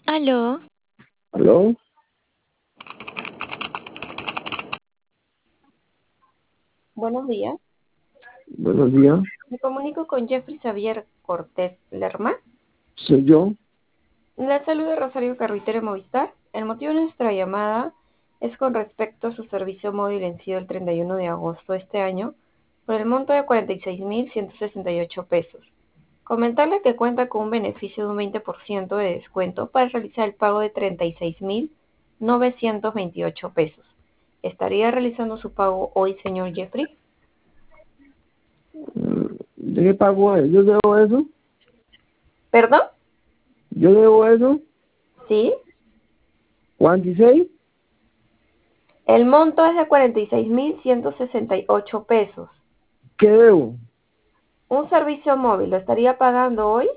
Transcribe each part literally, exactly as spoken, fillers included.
Aló, ¿Aló? Buenos días. Buenos días. Me comunico con Jeffrey Xavier Cortés Lerma. ¿Soy yo? La saluda Rosario Carruitero Movistar. El motivo de nuestra llamada es con respecto a su servicio móvil vencido el treinta y uno de agosto de este año por el monto de cuarenta y seis mil ciento sesenta y ocho pesos. Comentarle que cuenta con un beneficio de un veinte por ciento de descuento para realizar el pago de treinta y seis mil novecientos veintiocho pesos. ¿Estaría realizando su pago hoy, señor Jeffrey? Mm, ¿De qué pago es? ¿Yo debo eso? ¿Perdón? ¿Yo debo eso? ¿Sí? ¿cuarenta y seis? El monto es de cuarenta y seis mil ciento sesenta y ocho pesos. ¿Qué debo? ¿Un servicio móvil lo estaría pagando hoy?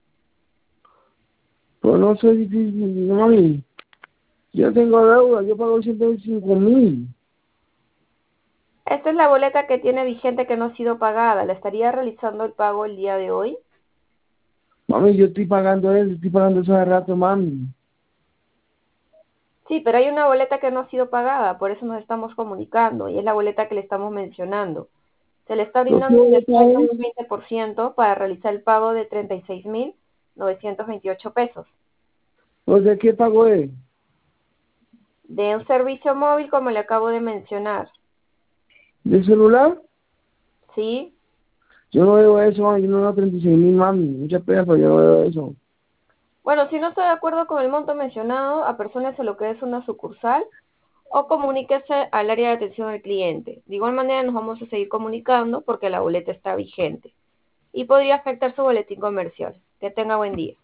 Pues no sé si, si, si- mami, yo tengo deuda, yo pago ciento veinticinco mil. Esta es la boleta que tiene vigente que no ha sido pagada. ¿La estaría realizando el pago el día de hoy? Mami, yo estoy pagando eso, estoy pagando eso hace rato, mami. Sí, pero hay una boleta que no ha sido pagada, por eso nos estamos comunicando y es la boleta que le estamos mencionando. Se le está ¿Por qué brindando un boleta descuento de es? un veinte por ciento para realizar el pago de treinta y seis mil novecientos veintiocho pesos. ¿Pues de qué pago es? De un servicio móvil como le acabo de mencionar. ¿De celular? ¿Sí? Yo no debo eso, mami, yo no debo treinta y seis mil, mami. Muchas pedas, pero yo no debo eso. Bueno, si no está de acuerdo con el monto mencionado, apersónese lo que es una sucursal o comuníquese al área de atención al cliente. De igual manera nos vamos a seguir comunicando porque la boleta está vigente y podría afectar su boletín comercial. Que tenga buen día.